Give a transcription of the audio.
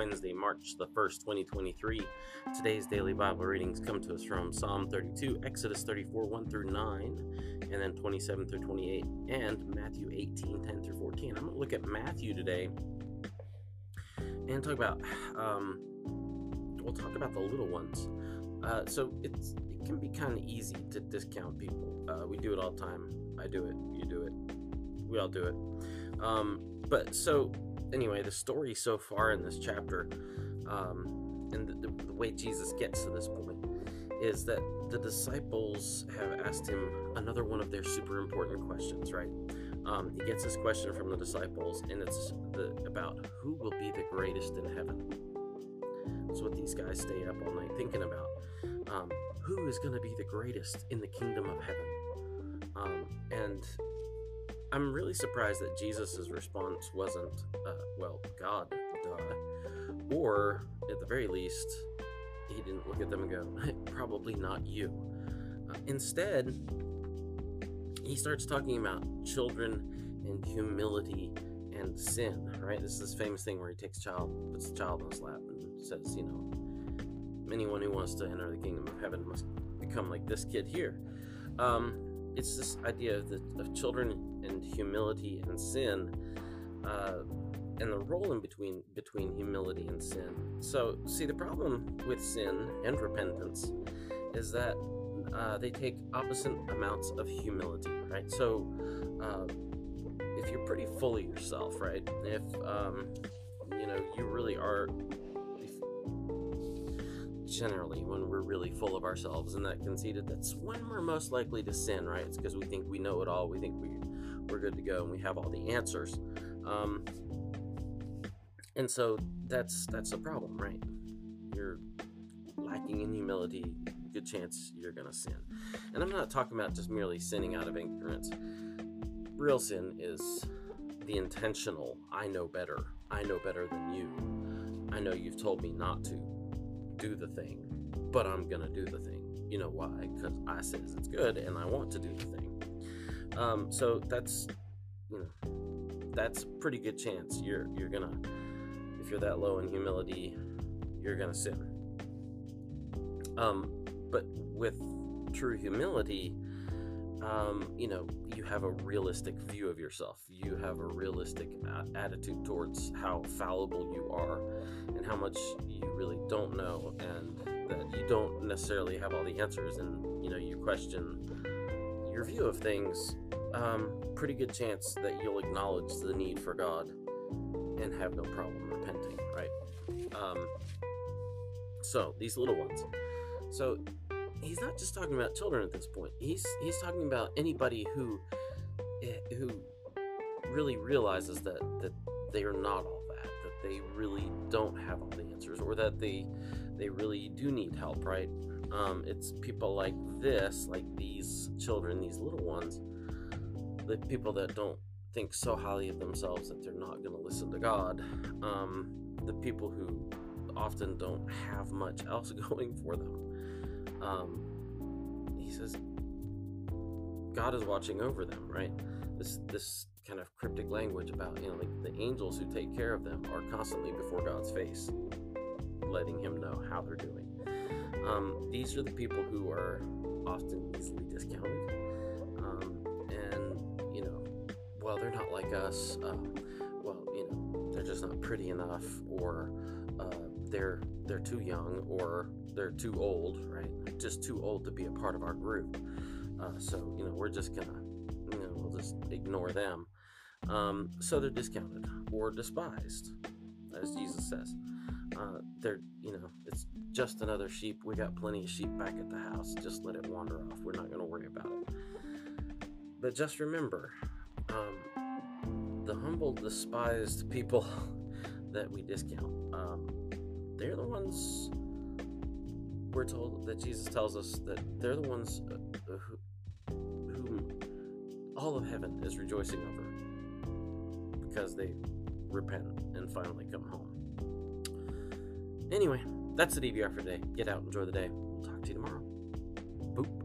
Wednesday, March the 1st, 2023. Today's daily Bible readings come to us from Psalm 32, Exodus 34, 1 through 9, and then 27 through 28, and Matthew 18, 10 through 14. I'm going to look at Matthew today and talk about, we'll talk about the little ones. So it can be kind of easy to discount people. We do it all the time. I do it. You do it. We all do it. But so anyway, the story so far in this chapter, and the way Jesus gets to this point, is that the disciples have asked him another one of their super important questions, right? He gets this question from the disciples, and it's about who will be the greatest in heaven. That's what these guys stay up all night thinking about. Who is going to be the greatest in the kingdom of heaven? And I'm really surprised that Jesus' response wasn't, God, duh. Or, at the very least, he didn't look at them and go, probably not you. Instead, he starts talking about children and humility and sin, right? This is this famous thing where he takes puts the child on his lap and says, anyone who wants to enter the kingdom of heaven must become like this kid here. It's this idea of children and humility and sin, and the role in between humility and sin. So, see, the problem with sin and repentance is that they take opposite amounts of humility, right? So, if you're pretty full of yourself, right? If you really are. Generally, when we're really full of ourselves and that conceited, that's when we're most likely to sin, right? It's because we think we know it all, we think we're good to go, and we have all the answers. And so that's a problem, right? You're lacking in humility, good chance you're gonna sin. And I'm not talking about just merely sinning out of ignorance. Real sin is the intentional, I know better than you. I know you've told me not to do the thing, but I'm gonna do the thing. You know why? Because I says it's good and I want to do the thing. So that's a pretty good chance you're gonna, if you're that low in humility, you're gonna sin. But with true humility, you have a realistic view of yourself. You have a realistic attitude towards how fallible you are and how much you really don't know, and that you don't necessarily have all the answers, and you question your view of things. Pretty good chance that you'll acknowledge the need for God and have no problem repenting, right? So these little ones. So he's not just talking about children at this point. He's talking about anybody who really realizes that they are not all that they really don't have all the answers, or that they really do need help, right? It's people like these children, these little ones, the people that don't think so highly of themselves that they're not going to listen to God, the people who often don't have much else going for them. He says God is watching over them, right? This kind of cryptic language about, like the angels who take care of them are constantly before God's face, letting him know how they're doing. These are the people who are often easily discounted. They're not like us. They're just not pretty enough, or they're too young, or they're too old, right? Just too old to be a part of our group. So we're just gonna, we'll just ignore them. So they're discounted or despised, as Jesus says. They're, it's just another sheep. We got plenty of sheep back at the house. Just let it wander off. We're not going to worry about it. But just remember, the humble, despised people that we discount, they're the ones we're told, that Jesus tells us that they're the ones whom all of heaven is rejoicing over, because they repent and finally come home. Anyway, that's the DVR for today. Get out, enjoy the day. We'll talk to you tomorrow. Boop.